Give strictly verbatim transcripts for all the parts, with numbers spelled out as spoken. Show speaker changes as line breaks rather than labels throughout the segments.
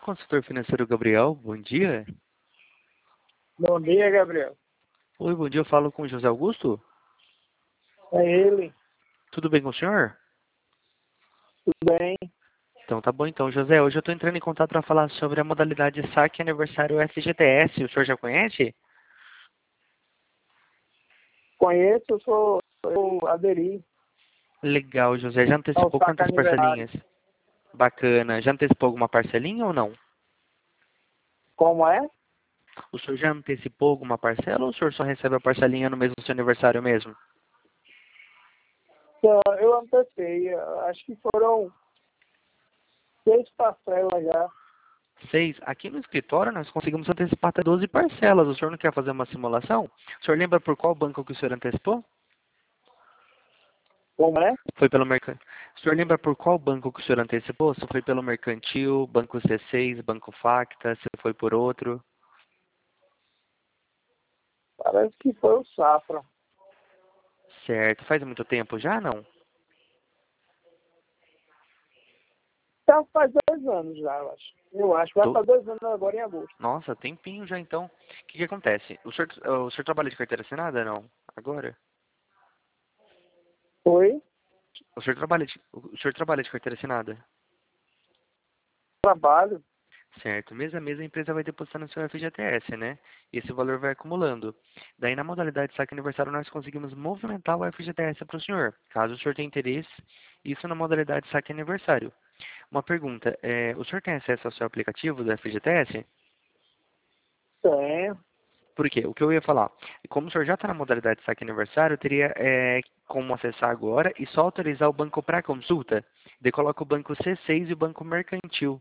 Consultor financeiro Gabriel, bom dia.
Bom dia, Gabriel.
Oi, bom dia, eu falo com o José Augusto.
É ele.
Tudo bem com o senhor?
Tudo bem?
Então tá bom então, José. Hoje eu estou entrando em contato para falar sobre a modalidade saque aniversário F G T S. O senhor já conhece?
Conheço, eu sou, eu aderi
Legal, José. Já
ao
antecipou
saque
quantas
aniversário.
parcelinhas? Bacana. Já antecipou alguma parcelinha ou não?
Como é?
O senhor já antecipou alguma parcela ou o senhor só recebe a parcelinha no mês do seu aniversário mesmo?
Então, eu antecipei, acho que foram seis parcelas já.
Seis. Aqui no escritório nós conseguimos antecipar até doze parcelas. O senhor não quer fazer uma simulação? O senhor lembra por qual banco que o senhor antecipou?
Como é?
Foi pelo mercantil. O senhor lembra por qual banco que o senhor antecipou? Se foi pelo Mercantil, Banco C seis, Banco Facta, se foi por outro?
Parece que foi o Safra.
Certo. Faz muito tempo já, não?
Então faz dois anos já, eu acho. Eu acho. Vai
Do...
fazer dois anos agora em agosto.
Nossa, tempinho já então. O que que acontece? O senhor, o senhor trabalha de carteira assinada, não? Agora?
Foi
O senhor trabalha de, o senhor trabalha de carteira assinada?
trabalho.
Certo. Mês a mês a empresa vai depositando no seu F G T S, né? E esse valor vai acumulando. Daí na modalidade saque aniversário nós conseguimos movimentar o F G T S para o senhor. Caso o senhor tenha interesse, isso na modalidade saque aniversário. Uma pergunta, é, o senhor tem acesso ao seu aplicativo do F G T S?
Tem.
Por quê? O que eu ia falar, como o senhor já está na modalidade saque aniversário, eu teria é, como acessar agora e só autorizar o banco para consulta. Daí coloca o banco C seis e o banco Mercantil.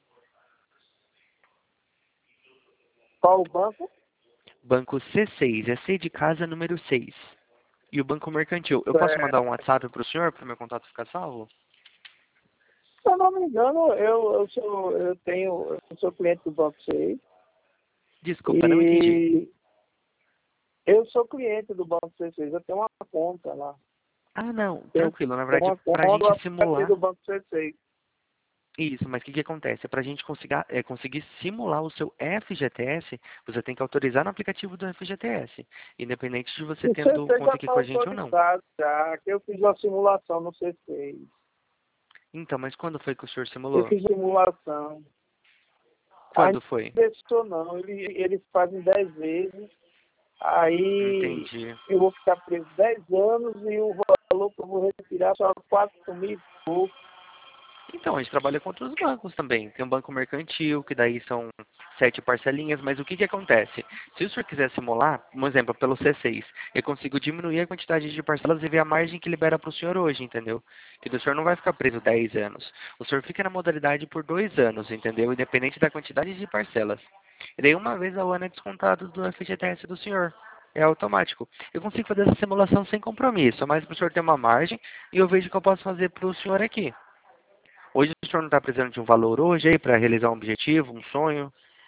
Qual o banco?
Banco C seis, é C de casa número seis. E o banco Mercantil. Eu posso
É,
mandar um WhatsApp para o senhor, para o meu contato ficar salvo?
se eu não me engano, eu, eu, sou, eu tenho, eu sou cliente do Banco seis.
Desculpa, não entendi.
E eu sou cliente do Banco C seis, eu tenho uma conta lá.
Ah, não,
Tenho,
tranquilo. Na
tenho
verdade,
uma
para a
conta
gente
a partir
simular.
do Banco C seis.
Isso, mas o que, que acontece? Para a gente conseguir, é, conseguir simular o seu F G T S, você tem que autorizar no aplicativo do F G T S, independente de você
O
tendo
C seis
conta
já
aqui
está
com a gente ou não.
autorizado, já, que eu fiz uma simulação no C seis.
Então, mas quando foi que o senhor
Eu
simulou?
fiz simulação. Aí
Quando foi?
não deixou não, ele, ele faz em dez vezes, aí
Entendi.
eu vou ficar preso dez anos e o valor que eu vou retirar só quatro mil e pouco.
Então, a gente trabalha com outros bancos também. Tem um banco mercantil, que daí são sete parcelinhas, mas o que, que acontece? Se o senhor quiser simular, um exemplo, pelo C seis, eu consigo diminuir a quantidade de parcelas e ver a margem que libera para o senhor hoje, entendeu? Que o senhor não vai ficar preso dez anos. O senhor fica na modalidade por dois anos, entendeu? Independente da quantidade de parcelas. E daí uma vez ao ano é descontado do F G T S do senhor. É automático. Eu consigo fazer essa simulação sem compromisso, mas para o senhor ter uma margem e eu vejo o que eu posso fazer para o senhor aqui. Hoje o senhor não está precisando de um valor hoje aí para realizar um objetivo, um sonho?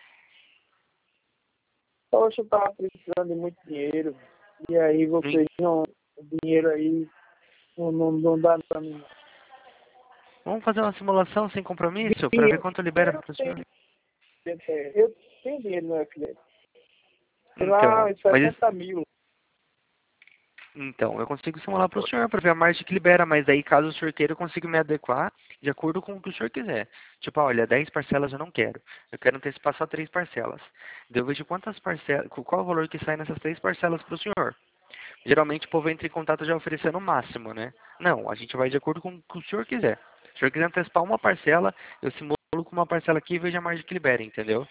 Poxa, eu estava precisando de muito dinheiro. E aí vocês não, o dinheiro aí não, não, não dá para mim.
Vamos fazer uma simulação sem compromisso para ver
Dinheiro,
quanto libera
dinheiro
para o
tem,
senhor?
eu tenho dinheiro no F L S. Tem lá
Então, mas isso-
sessenta mil.
então, eu consigo simular para o senhor para ver a margem que libera, mas daí caso o senhor queira, eu consigo me adequar de acordo com o que o senhor quiser. Tipo, ah, olha, dez parcelas eu não quero. Eu quero antecipar só três parcelas. Daí eu vejo quantas parcelas, qual o valor que sai nessas três parcelas para o senhor. Geralmente o povo entra em contato já oferecendo o máximo, né? Não, a gente vai de acordo com o que o senhor quiser. Se o senhor quiser antecipar uma parcela, eu simulo com uma parcela aqui e vejo a margem que libera, entendeu?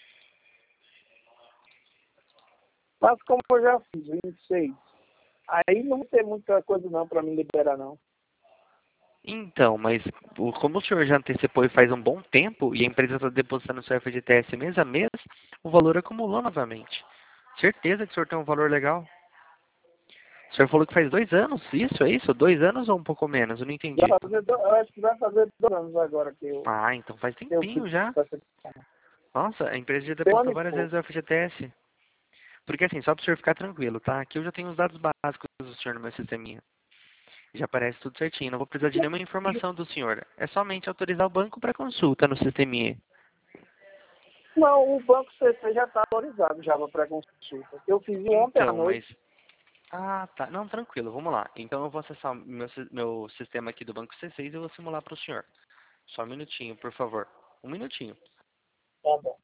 Mas como eu já fiz, vinte e seis. Aí não tem muita coisa não para me liberar não.
Então, mas o- como o senhor já antecipou e faz um bom tempo, e a empresa está depositando o seu F G T S mês a mês, o valor acumulou novamente. Certeza que o senhor tem um valor legal. O senhor falou que faz dois anos, isso, é isso? Dois anos ou um pouco menos? Eu não
Vai
entendi.
fazer, do- eu acho que vai fazer dois anos agora que eu,
Ah, então faz
eu fiz
tempinho já.
essa.
Nossa, a empresa já
Tem um ano
depositou
e
várias vezes
pouco.
o F G T S. Porque assim, só para o senhor ficar tranquilo, tá? Aqui eu já tenho os dados básicos do senhor no meu sisteminha. Já aparece tudo certinho. Não vou precisar de nenhuma informação do senhor. É somente autorizar o banco para consulta no sisteminha.
Não, o banco C C já está autorizado já para pré-consulta. Eu fiz ontem à
Então,
noite.
mas... Ah, tá. Não, tranquilo, vamos lá. Então eu vou acessar o meu, si- meu sistema aqui do Banco C seis e eu vou simular para o senhor. Só um minutinho, por favor. Um minutinho.
Tá bom.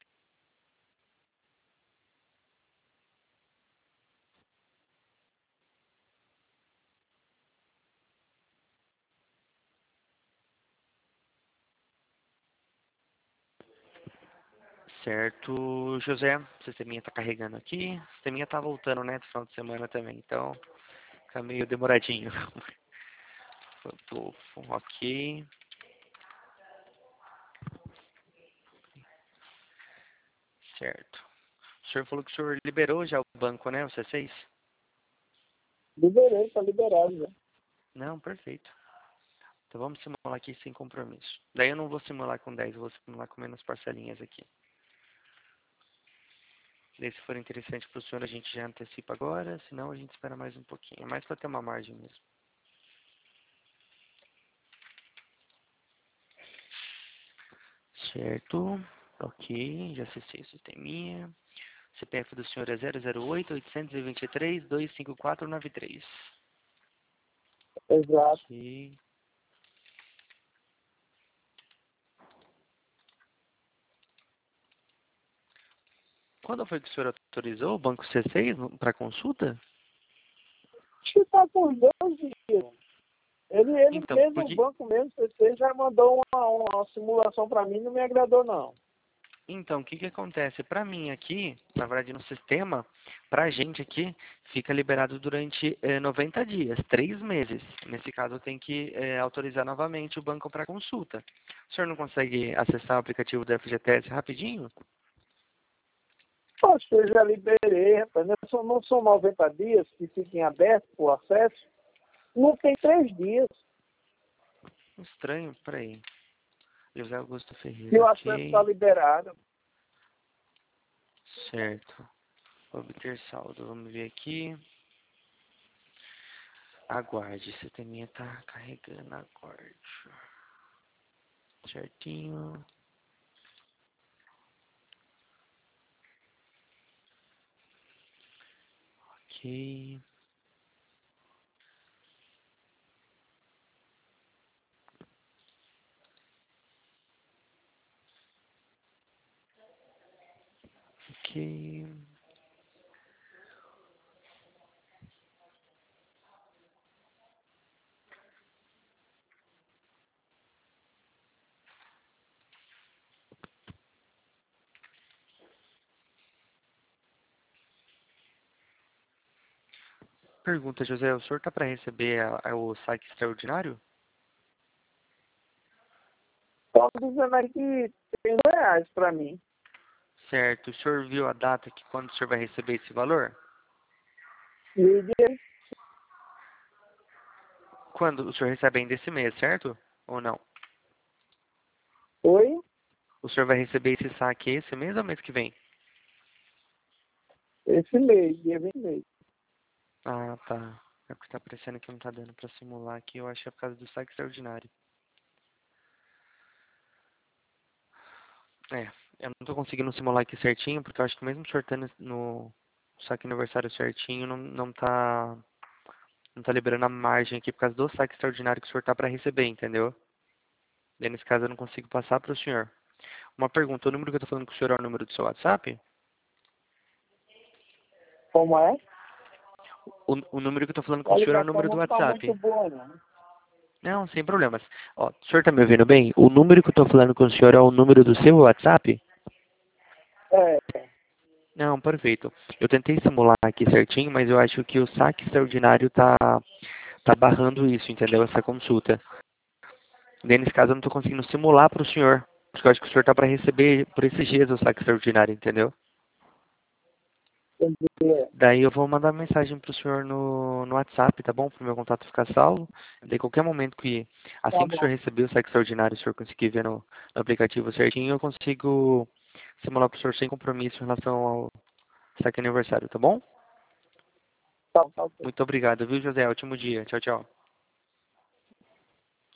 Certo, José. O sisteminha tá carregando aqui. O sisteminha tá voltando, né, do final de semana também. Então, fica meio demoradinho. Tô- Ok. Certo. O senhor falou que o senhor liberou já o banco, né, o C seis?
Liberei, tá liberado já.
Não, perfeito. Então vamos simular aqui sem compromisso. Daí eu não vou simular com dez, eu vou simular com menos parcelinhas aqui. Daí se for interessante para o senhor a gente já antecipa agora, senão a gente espera mais um pouquinho. É mais para ter uma margem mesmo. Certo. Ok, já acessei o sisteminha. C P F do senhor é zero zero oito, oitocentos e vinte e três, duzentos e cinquenta e quatro, noventa e três.
Exato.
Ok. Quando foi que o senhor autorizou o banco C seis para consulta?
Acho que tá com uns dois dias. Ele, ele
Então,
mesmo, o
porque,
banco mesmo, C C, já mandou uma, uma simulação para mim, não me agradou não.
então, o que que acontece? Para mim aqui, na verdade no sistema, para a gente aqui, fica liberado durante eh, noventa dias, três meses. Nesse caso, eu tenho que eh, autorizar novamente o banco para consulta. O senhor não consegue acessar o aplicativo do F G T S rapidinho?
Acho que eu já liberei, rapaz. Não são, não são noventa dias que fiquem abertos o acesso? Não tem três dias.
Estranho, peraí. José Augusto
E
Ferreira,
o acesso está
ok.
liberado.
Certo. Obter saldo, vamos ver aqui. Aguarde, esse sisteminha tá carregando, aguarde. Certinho. Ok. Ok. Pergunta, José, o senhor tá para receber a- a- o saque extraordinário?
Estão dizendo aí que tem reais para mim.
Certo. O senhor viu a data que quando o senhor vai receber esse valor?
E ele,
Quando o senhor recebe ainda esse mês, certo? Ou não?
oi,
O senhor vai receber esse saque esse mês ou mês que vem?
esse mês, dia vinte e seis.
Ah, tá. É porque tá aparecendo que não tá dando pra simular aqui. Eu acho que é por causa do saque extraordinário. É, eu não tô conseguindo simular aqui certinho, porque eu acho que mesmo o senhor tendo no saque aniversário certinho, não, não tá não tá liberando a margem aqui por causa do saque extraordinário que o senhor tá pra receber, entendeu? Daí nesse caso eu não consigo passar pro senhor. Uma pergunta, o número que eu tô falando com o senhor é o número do seu WhatsApp?
Como é?
O, o número que eu tô falando com
A
o senhor é o
ligação
número do
não está muito
WhatsApp.
boa, não.
Não, sem problemas. Ó, o senhor tá me ouvindo bem? O número que eu tô falando com o senhor é o número do seu WhatsApp?
É,
Não, perfeito. Eu tentei simular aqui certinho, mas eu acho que o saque extraordinário tá, tá barrando isso, entendeu? Essa consulta. Daí, nesse caso, eu não tô conseguindo simular para o senhor. Porque eu acho que o senhor tá para receber por esses dias o saque extraordinário, entendeu?
entendeu?
Daí eu vou mandar mensagem pro senhor no, no WhatsApp, tá bom? Pro meu contato ficar salvo. Daí qualquer momento que,
Tá
assim que o senhor
bom.
receber o saque extraordinário, o senhor conseguir ver no, no aplicativo certinho, eu consigo simular pro senhor sem compromisso em relação ao saque aniversário, tá bom?
Tá, tá, ok.
Muito obrigado, viu, José? Ótimo dia. Tchau, tchau.